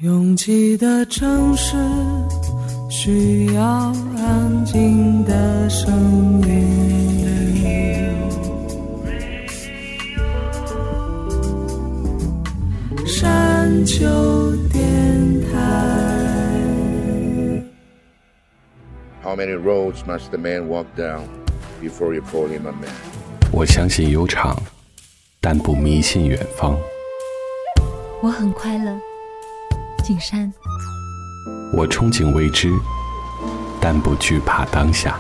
拥挤的城市需要安静的声音，山丘电台。 How many roads must the man walk down before you call him a man? 我相信悠长，但不迷信远方。 我很快乐，景山。 我憧憬未知，但不惧怕当下。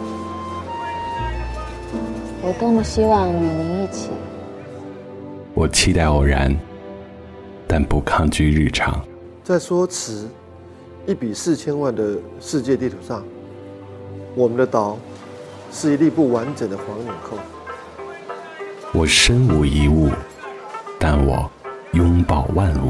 我多么希望与您一起。 我期待偶然，但不抗拒日常。 在说词1比4000万的世界地图上，我们的岛是一粒不完整的黄纽扣。 我身无一物，但我拥抱万物。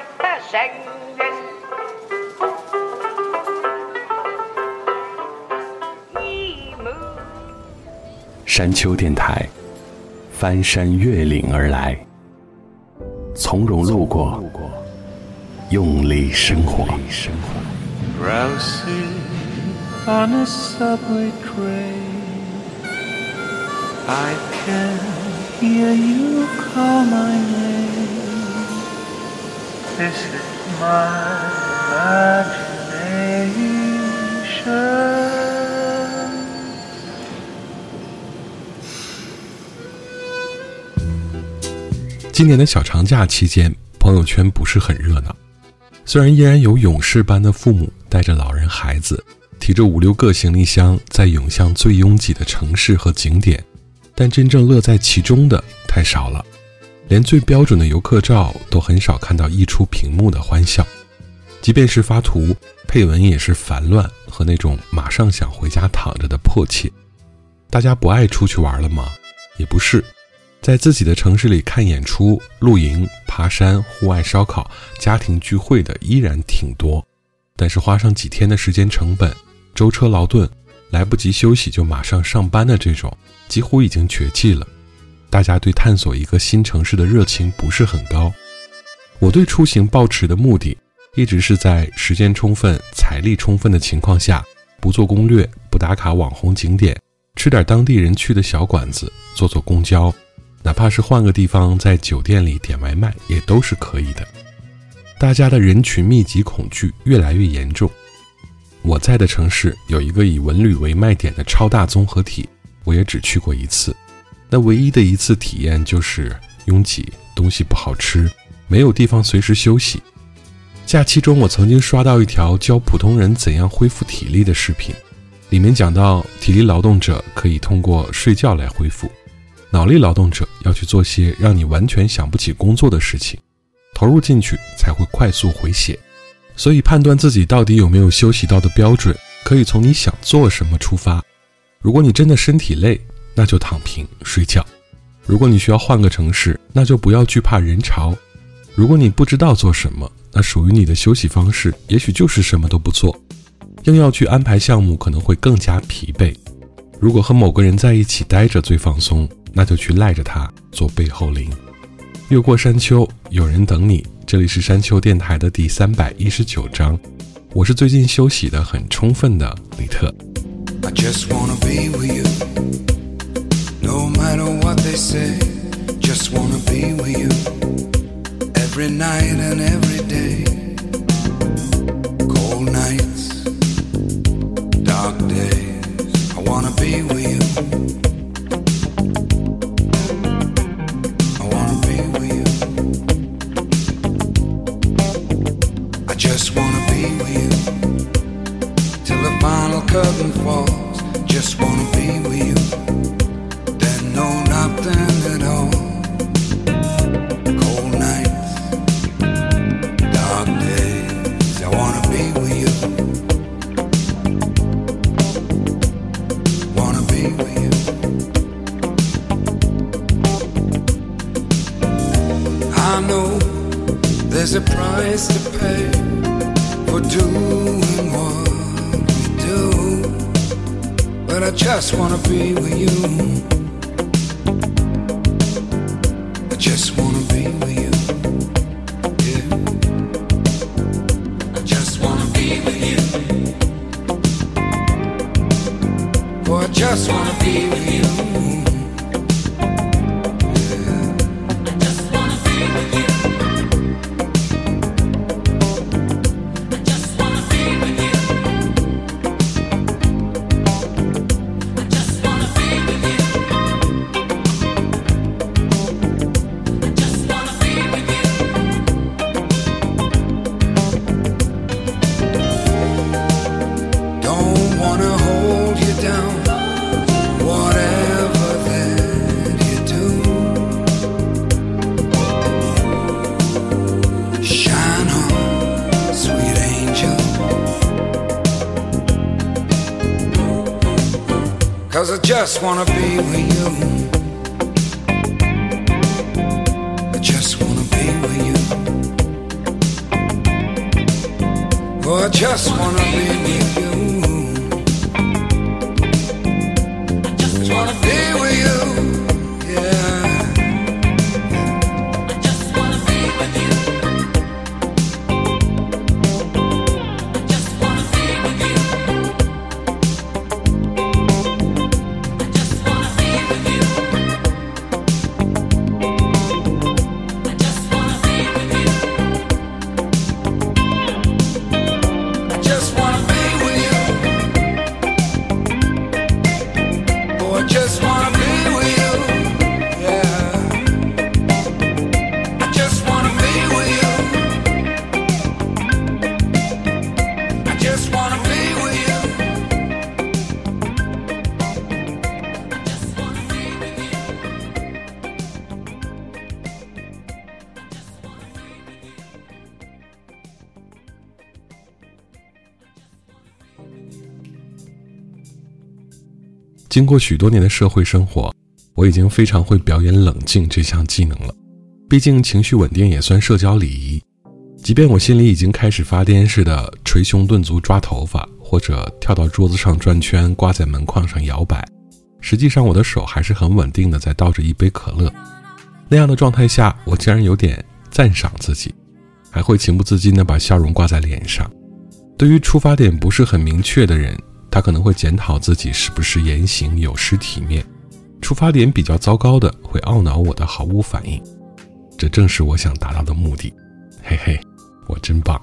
山丘电台，翻山越岭而来，从容路过，用力生活。 Drowsy on a subway train, I can hear you call my name. This is my imagination. 今年的小长假期间，朋友圈不是很热闹。虽然依然有勇士般的父母带着老人孩子，提着5、6个行李箱在涌向最拥挤的城市和景点，但真正乐在其中的太少了。连最标准的游客照都很少看到溢出屏幕的欢笑，即便是发图，配文也是烦乱和那种马上想回家躺着的迫切。大家不爱出去玩了吗？也不是，在自己的城市里看演出、露营、爬山、户外烧烤、家庭聚会的依然挺多，但是花上几天的时间成本、舟车劳顿，来不及休息就马上上班的这种，几乎已经绝迹了。大家对探索一个新城市的热情不是很高。我对出行抱持的目的，一直是在时间充分、财力充分的情况下，不做攻略，不打卡网红景点，吃点当地人去的小馆子，坐坐公交，哪怕是换个地方在酒店里点外卖也都是可以的。大家的人群密集恐惧越来越严重。我在的城市有一个以文旅为卖点的超大综合体，我也只去过一次。那唯一的一次体验就是拥挤，东西不好吃，没有地方随时休息。假期中我曾经刷到一条教普通人怎样恢复体力的视频，里面讲到体力劳动者可以通过睡觉来恢复，脑力劳动者要去做些让你完全想不起工作的事情，投入进去才会快速回血。所以判断自己到底有没有休息到的标准，可以从你想做什么出发。如果你真的身体累，那就躺平睡觉；如果你需要换个城市，那就不要惧怕人潮；如果你不知道做什么，那属于你的休息方式也许就是什么都不做。硬要去安排项目，可能会更加疲惫。如果和某个人在一起待着最放松，那就去赖着他做背后灵。越过山丘，有人等你。这里是山丘电台的第319章，我是最近休息的很充分的李特。 I just wanna be with you, no matter what they say, just wanna be with you, every night and every day, cold nights, dark days, I wanna be with you, I wanna be with you, I just wanna be with you, till the final curtain falls, just wanna be with you, then no nothing at all, cold nights, dark days, I wanna be with you, wanna be with you, I know there's a price to pay for doing what we do, but I just wanna be with you, I just wanna be with you, yeah. just wanna be with you. Cause I just wanna be with you. I just wanna be with you. Oh, I just wanna be with you. I just wanna be with you. Yeah. I just wanna be with you. I just wanna be with you. 经过许多年的社会生活，我已经非常会表演冷静这项技能了。毕竟情绪稳定也算社交礼仪。即便我心里已经开始发癫似的捶胸顿足抓头发，或者跳到桌子上转圈挂在门框上摇摆，实际上我的手还是很稳定的在倒着一杯可乐。那样的状态下，我竟然有点赞赏自己，还会情不自禁地把笑容挂在脸上。对于出发点不是很明确的人，他可能会检讨自己是不是言行有失体面，出发点比较糟糕的会懊恼我的毫无反应。这正是我想达到的目的。嘿嘿，我真棒。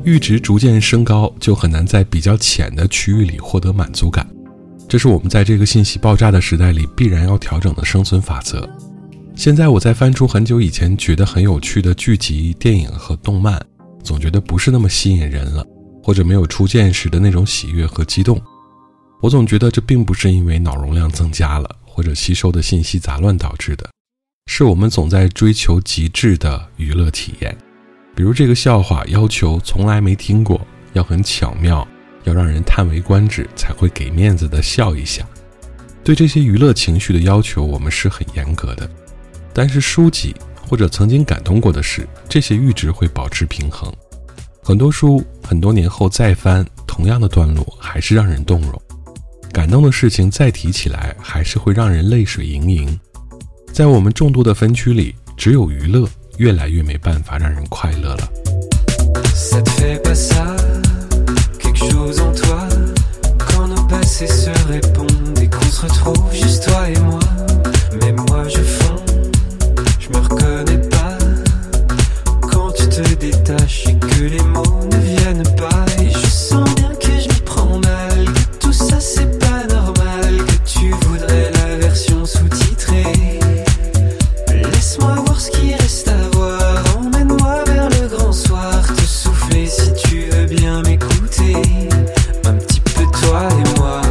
阈值逐渐升高，就很难在比较浅的区域里获得满足感。这是我们在这个信息爆炸的时代里必然要调整的生存法则。现在我在翻出很久以前觉得很有趣的剧集、电影和动漫，总觉得不是那么吸引人了，或者没有初见时的那种喜悦和激动。我总觉得这并不是因为脑容量增加了，或者吸收的信息杂乱导致的，是我们总在追求极致的娱乐体验。比如这个笑话要求从来没听过，要很巧妙，要让人叹为观止才会给面子的笑一下。对这些娱乐情绪的要求我们是很严格的，但是书籍或者曾经感动过的事，这些阈值会保持平衡。很多书很多年后再翻，同样的段落还是让人动容，感动的事情再提起来还是会让人泪水盈盈。在我们众多的分区里，只有娱乐越来越没办法让人快乐了。 Ça te fait pas ça, quelque chose en toi, quand nos passés se répondent et qu'on se retrouve juste toi et moi. Mais moi je fonds, je me reconnais pas, quand tu te détaches et que les mots ne viennent pas. Et je sens bien que je m'y prends mal, que tout ça c'est pas normal, que tu voudrais la version sous-titrée. Laisse-moi voir ce qui reste à voir, emmène-moi vers le grand soir, te souffler si tu veux bien m'écouter, un petit peu toi et moi.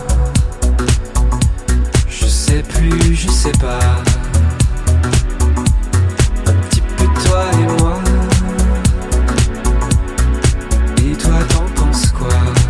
Je sais plus, je sais pas, un petit peu toi et moi. Et toi t'en penses quoi?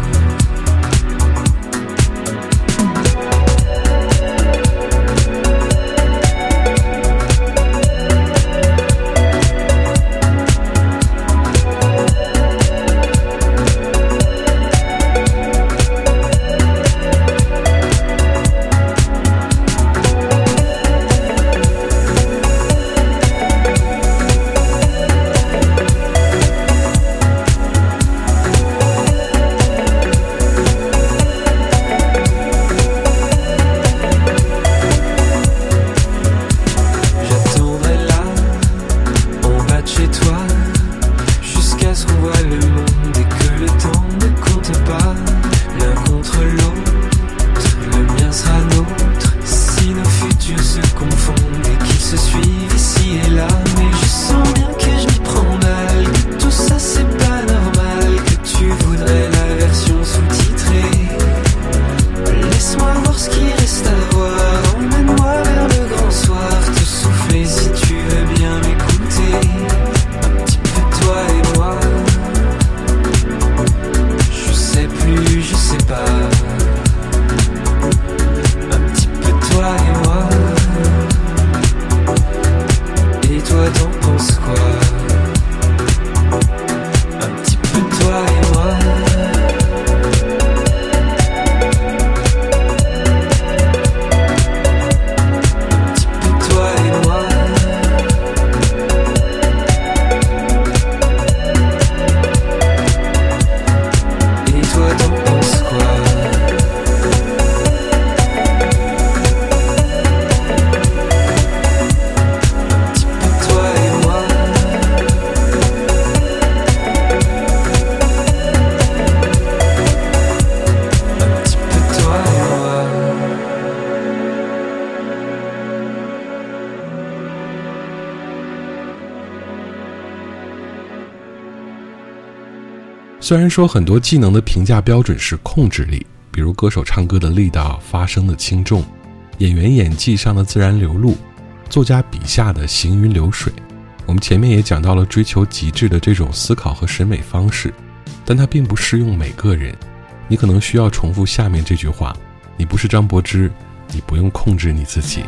虽然说很多技能的评价标准是控制力，比如歌手唱歌的力道、发声的轻重，演员演技上的自然流露，作家笔下的行云流水。我们前面也讲到了追求极致的这种思考和审美方式，但它并不适用每个人。你可能需要重复下面这句话：你不是张柏芝，你不用控制你自己。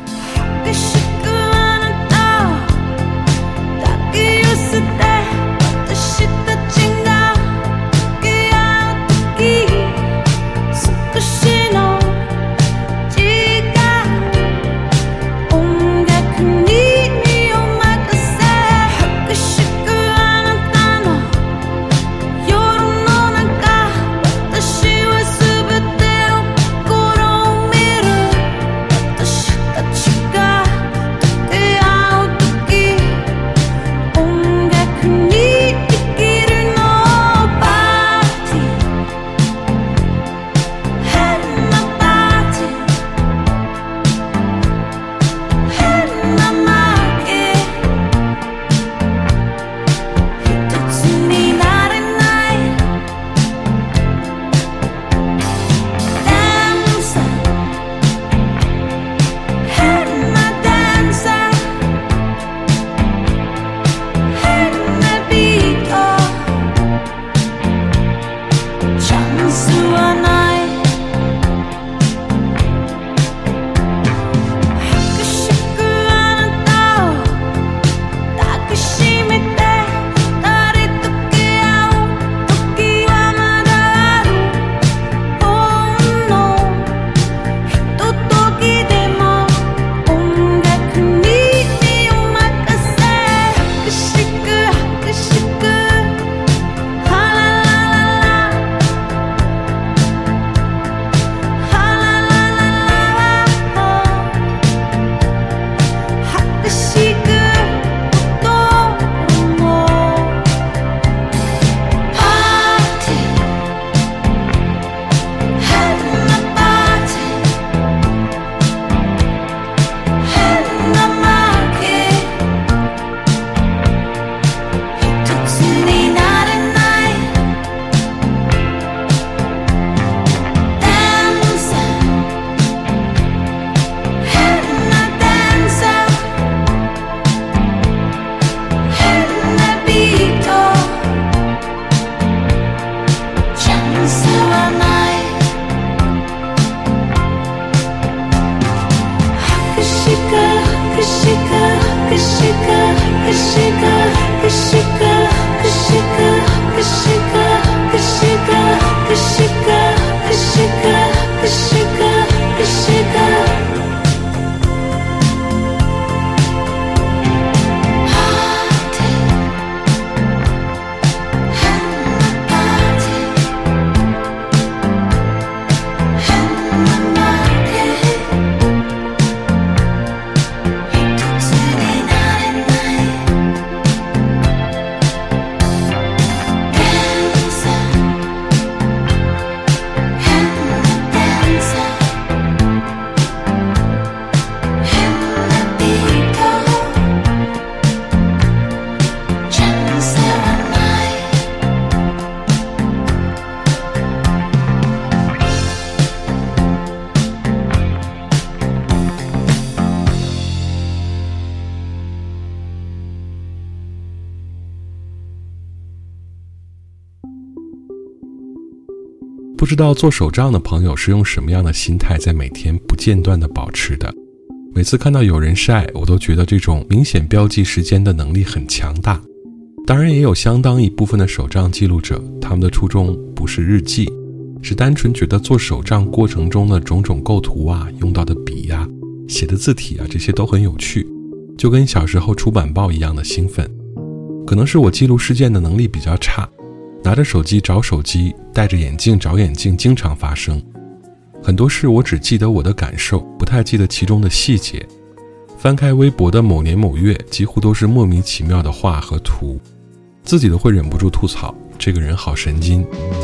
不知道做手账的朋友是用什么样的心态在每天不间断地保持的。每次看到有人晒，我都觉得这种明显标记时间的能力很强大。当然也有相当一部分的手账记录者，他们的初衷不是日记，是单纯觉得做手账过程中的种种构图啊，用到的笔啊，写的字体啊，这些都很有趣，就跟小时候出版报一样的兴奋。可能是我记录事件的能力比较差，拿着手机找手机，戴着眼镜找眼镜经常发生。很多事我只记得我的感受，不太记得其中的细节。翻开微博的某年某月，几乎都是莫名其妙的画和图，自己都会忍不住吐槽，这个人好神经。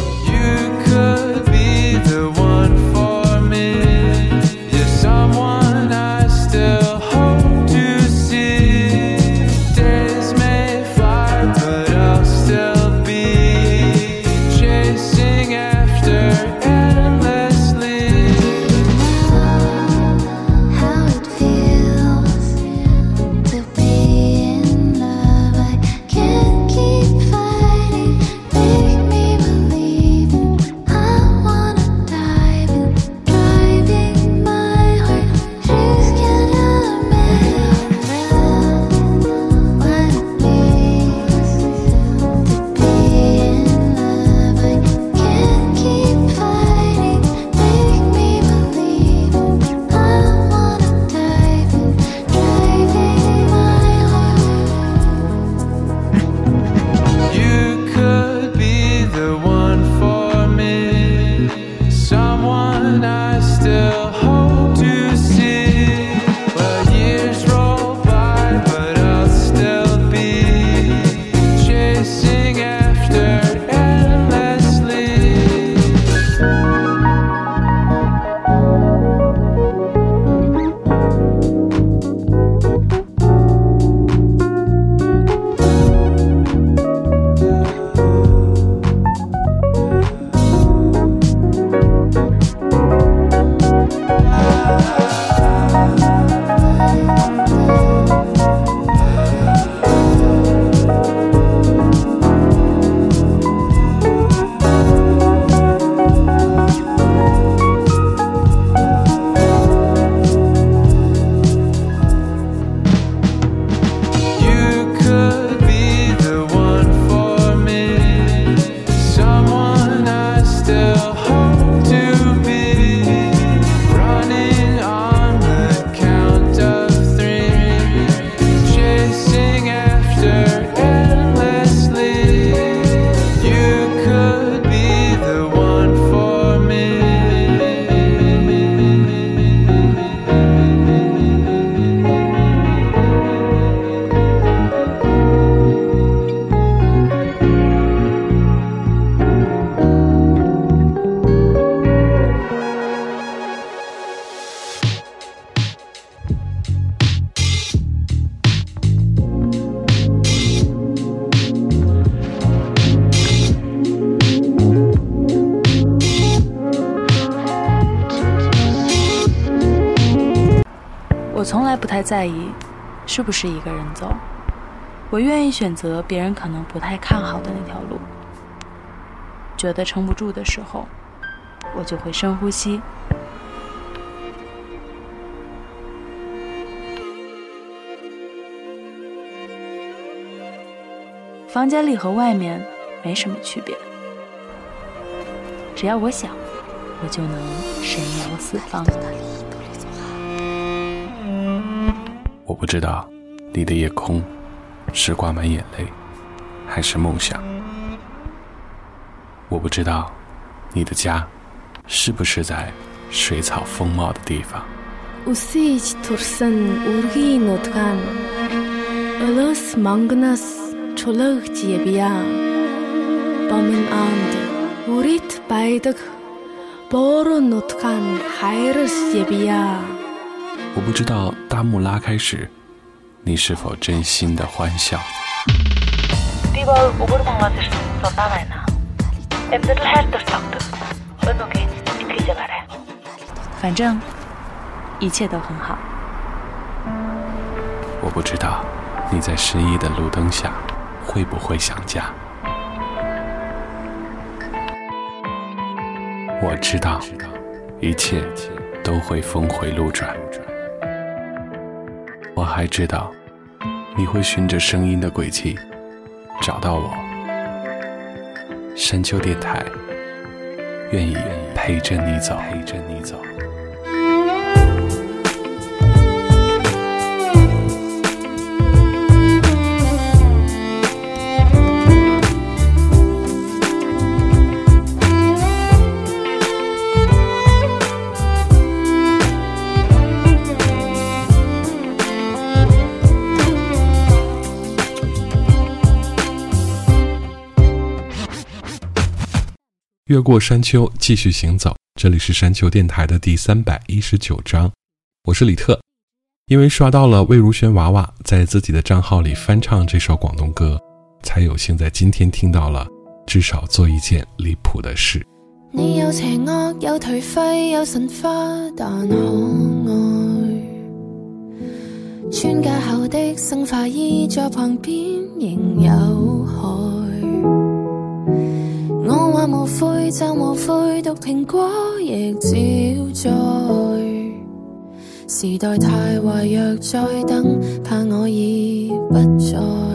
我从来不太在意是不是一个人走，我愿意选择别人可能不太看好的那条路。觉得撑不住的时候，我就会深呼吸。 房间里和外面没什么区别，只要我想，我就能神游四方。 我不知道你的夜空是挂满眼泪还是梦想，我不知道你的家是不是在水草丰茂的地方。 Үсэж турсан үргийн нутгаан Өлөөс мангнаас чулуугч явъя. Бомын анд үрит байдаг бороо нутгаан хайрс явъя. 我不知道大幕拉开时你是否真心的欢笑。 反正一切都很好。 我不知道你在失意的路灯下会不会想家。我知道一切都会峰回路转。我还知道你会循着声音的轨迹找到我。山丘电台愿意陪着你走。 越过山丘，继续行走。这里是山丘电台的第319章，我是李特。因为刷到了魏如萱娃娃在自己的账号里翻唱这首广东歌，才有幸在今天聽到了至少做一件離譜的事。 你有邪惡，有頹廢，有神化，但可愛。穿架後的生化衣在旁邊仍有害。我話無悔就無悔，毒蘋果亦照在。時代太壞，若再等，怕我已不在。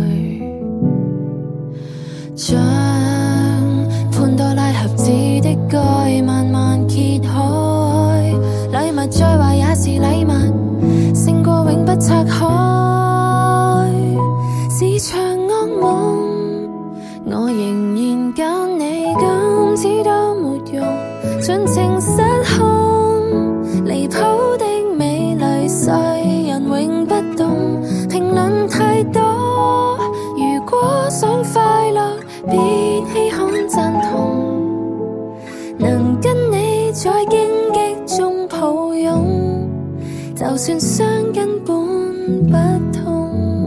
將潘多拉盒子的蓋慢慢揭開，禮物再壞也是禮物，勝過永不拆開。是場惡夢，我仍然揀你，今次都沒用，盡情失控，離譜的美麗世人永不懂，評論太多。如果想快樂，別稀罕贊同，能跟你在荊棘中抱擁，就算傷根本不痛。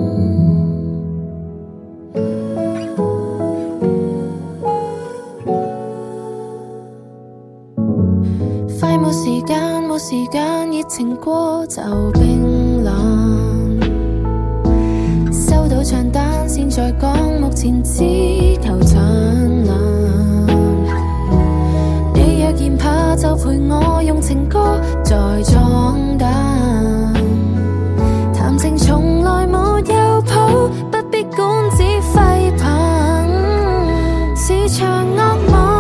快冇時間，冇時間，熱情過就冰冷。收到帳單先再講，目前只求燦爛。你若嫌怕就陪我用情歌再裝彈，談情從來沒有譜，不必管只揮棒，是場惡夢。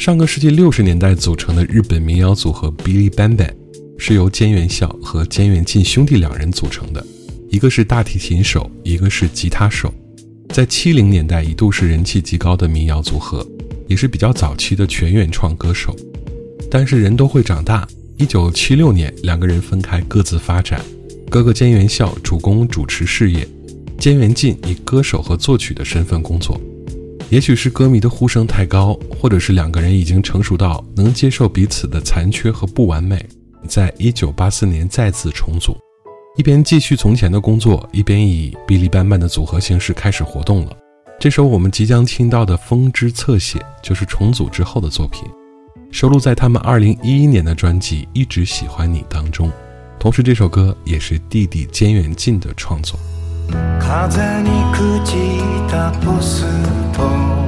上个世纪60年代组成的日本民谣组合 Billy Bang Bang， 是由菅原孝和菅原进兄弟2人组成的，一个是大提琴手，一个是吉他手。在70年代一度是人气极高的民谣组合，也是比较早期的全原创歌手。但是人都会长大，1976年2个人分开各自发展，哥哥菅原孝主攻主持事业，菅原进以歌手和作曲的身份工作。也许是歌迷的呼声太高，或者是2个人已经成熟到能接受彼此的残缺和不完美，在1984年再次重组，一边继续从前的工作，一边以Billy Bang Bang的组合形式开始活动了。这首我们即将听到的《风之侧写》就是重组之后的作品，收录在他们2011年的专辑《一直喜欢你》当中。同时这首歌也是弟弟菅原进的创作。 風に朽ちたポスト、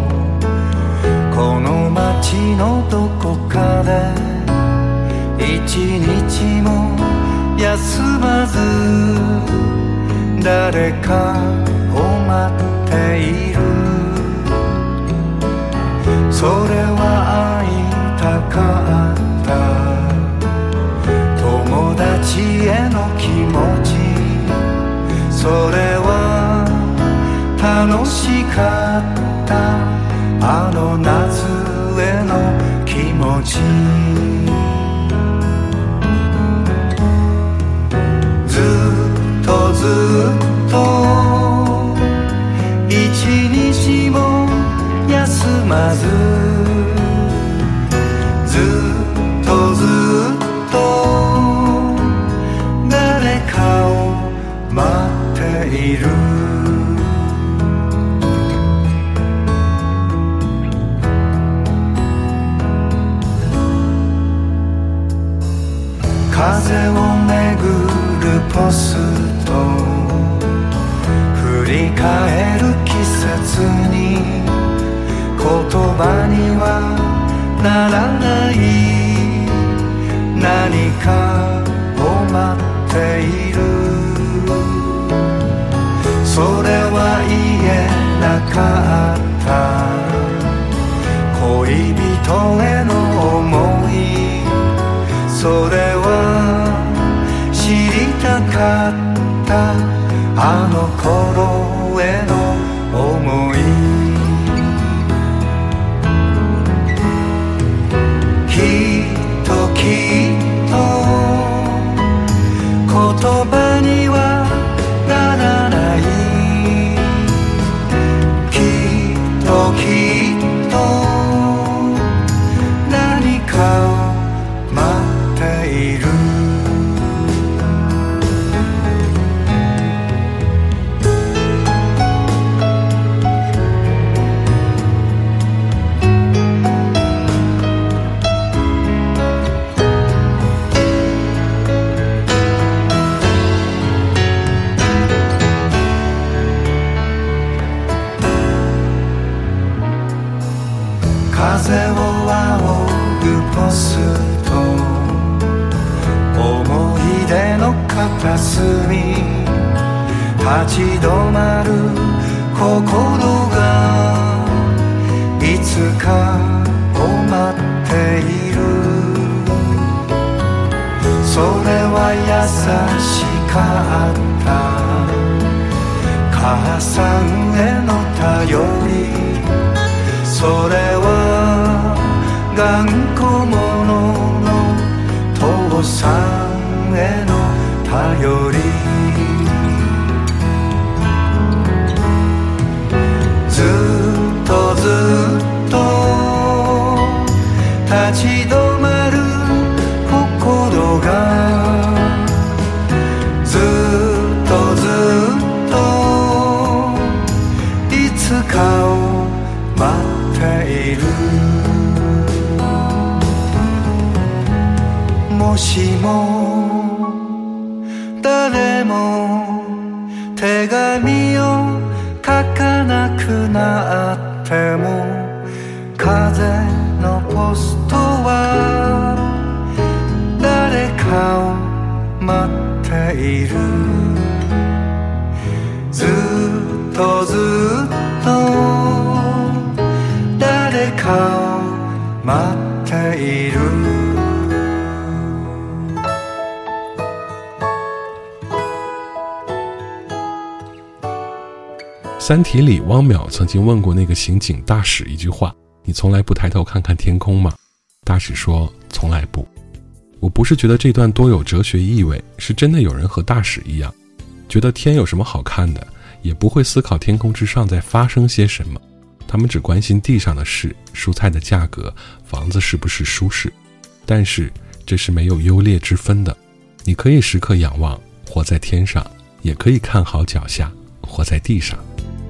この街のどこかで一日も休まず誰かを待っている。それは会いたかった友達への気持ち、それは楽しかったあの夏への気持ち。ずっとずっと一日も休まず、ずっとずっと誰かを待っている。風をめぐるポスト、振り返る季節に言葉にはならない何かを待っている。それは言えなかった恋人への思い、それは知りたかったあの頃への思い。きっときっと言葉にはならない、きっときっと何かを待っている。風を仰ぐポスト、思い出の片隅、立ち止まる心がいつかを待っている。それは優しかった母さんへの頼り、それは頑固者の父さんへの頼り。ずっとずっと立ち止まる心が、ずっとずっといつかを待っている。もしも誰も手紙を書かなくなっても、風のポストは誰かを待っている。ずっとずっと誰かを待っている。 三体里汪淼曾经问过那个刑警大使一句话，你从来不抬头看看天空吗？大使说从来不。我不是觉得这段多有哲学意味，是真的有人和大使一样，觉得天有什么好看的，也不会思考天空之上在发生些什么，他们只关心地上的事，蔬菜的价格，房子是不是舒适。但是这是没有优劣之分的，你可以时刻仰望，活在天上，也可以看好脚下，活在地上。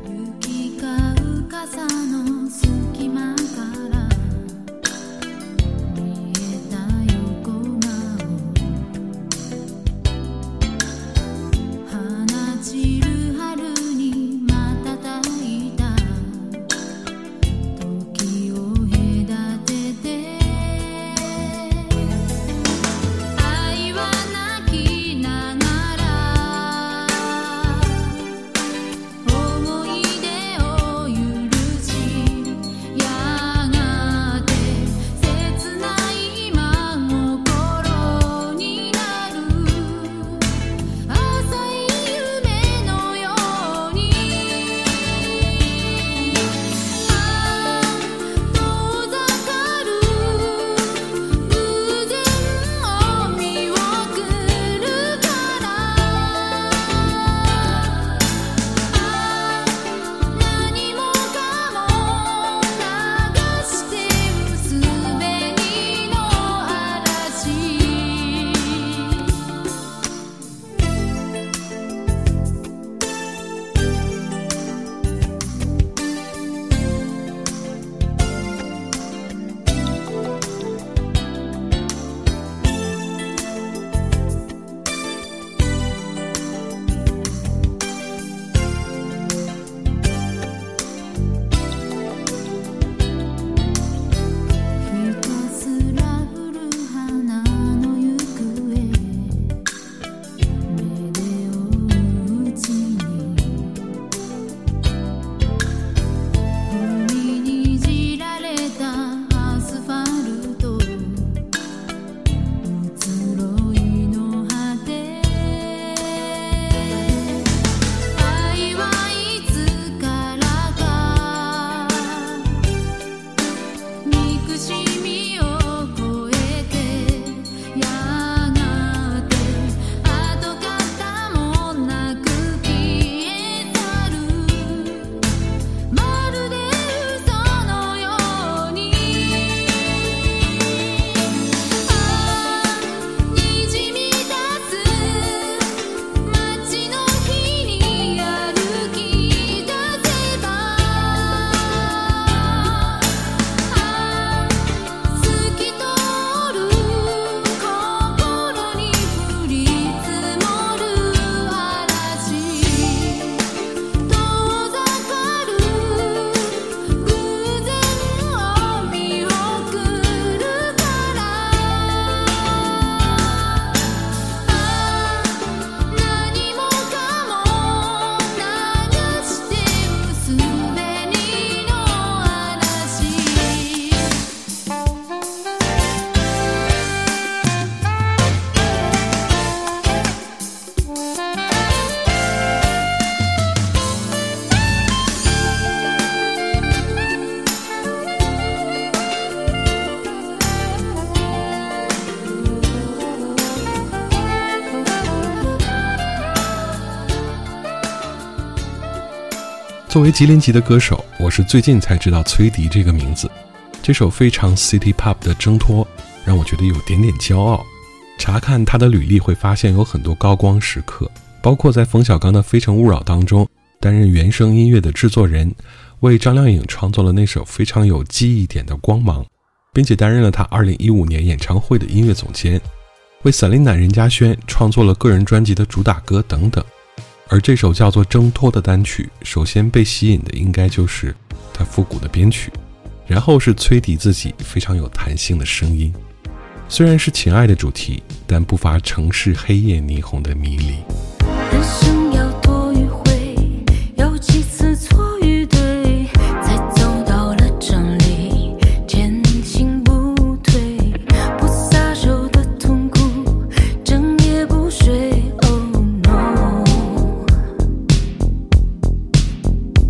作为吉林籍的歌手，我是最近才知道崔迪这个名字。这首非常 City Pop 的挣脱让我觉得有点点骄傲。查看他的履历会发现有很多高光时刻，包括在冯小刚的《非诚勿扰》当中担任原声音乐的制作人，为张靓颖创作了那首非常有记忆点的《光芒》，并且担任了他2015年演唱会的音乐总监，为Selina任嘉萱创作了个人专辑的主打歌等等。而这首叫做《挣脱》的单曲，首先被吸引的应该就是他复古的编曲，然后是崔迪自己非常有弹性的声音。虽然是情爱的主题，但不乏城市黑夜霓虹的迷离。 人生要多迂回，有几次错与对，才走到了真理，坚信不退，不撒手的痛苦，整夜不睡。Oh no，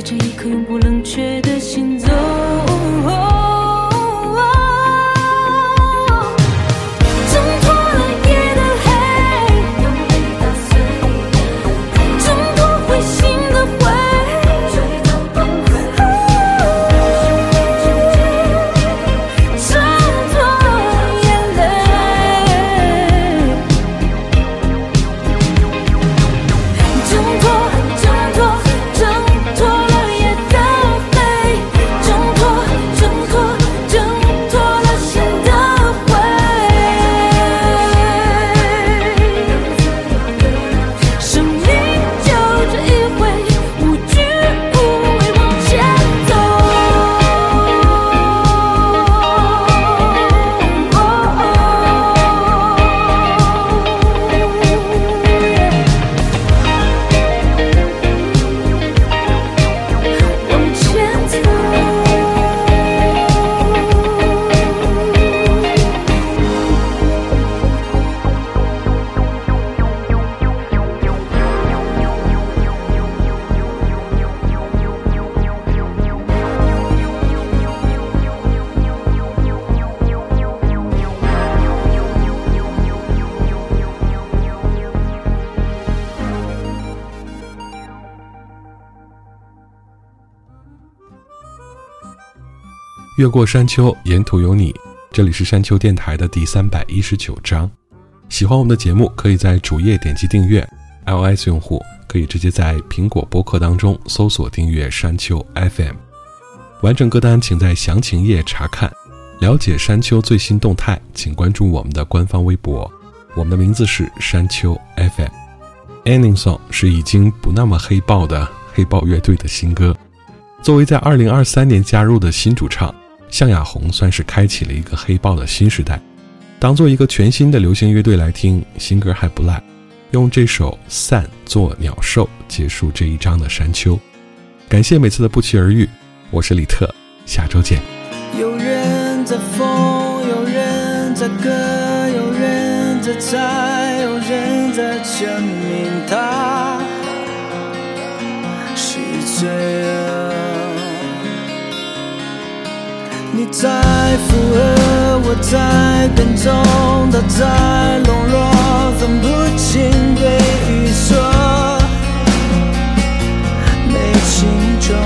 着一颗永不冷却的心走。 越过山丘，沿途有你。这里是山丘电台的第319章。喜欢我们的节目，可以在主页点击订阅。iOS 用户可以直接在苹果播客当中搜索订阅山丘 FM。完整歌单请在详情页查看。了解山丘最新动态，请关注我们的官方微博。我们的名字是山丘 FM。Ending Song 是已经不那么黑豹的黑豹乐队的新歌。作为在2023年加入的新主唱，向雅红算是开启了一个黑豹的新时代。当做一个全新的流行乐队来听，新歌还不赖。用这首散做鸟兽结束这一章的山丘。感谢每次的不期而遇，我是李特，下周见。 有人在疯，有人在歌，有人在猜，有人在证明他是罪恶。你在附和，我在跟踪，他在笼络，分不清对与错，没轻重。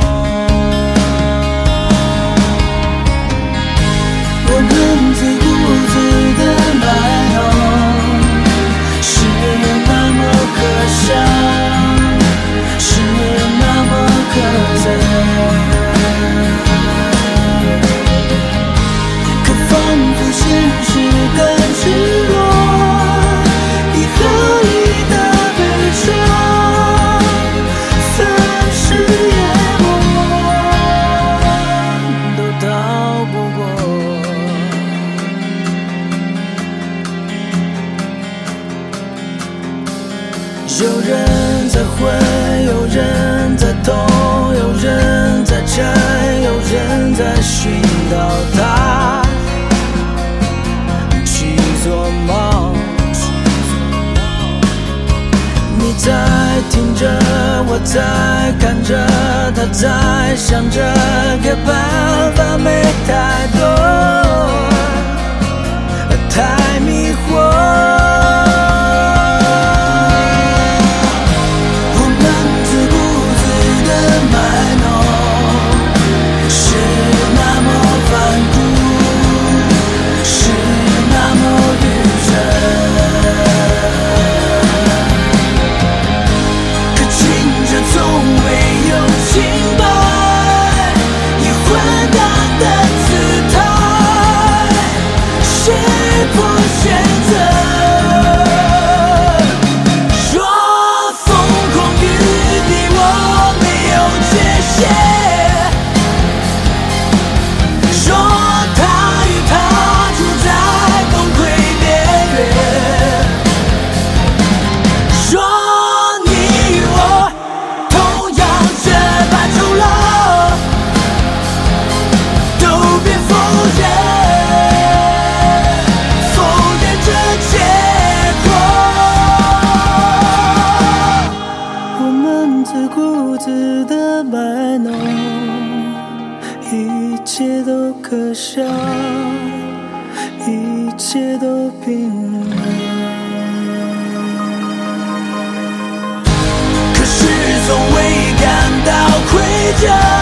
我们自顾自的卖弄，是那么可笑，是那么可憎。现实更赤裸，遗憾里的悲伤，凡事淹没，都逃不过。有人在昏，有人在痛，有人在沉，有人在寻到他做梦。你在听着，我在看着，他在想着，可办法没太多，太迷惑。我们自顾自的卖弄，是那么顽固，是那么愚人，可情着从未有清白，以混蛋的姿态切都可笑，一切都平了。可是从未感到愧疚。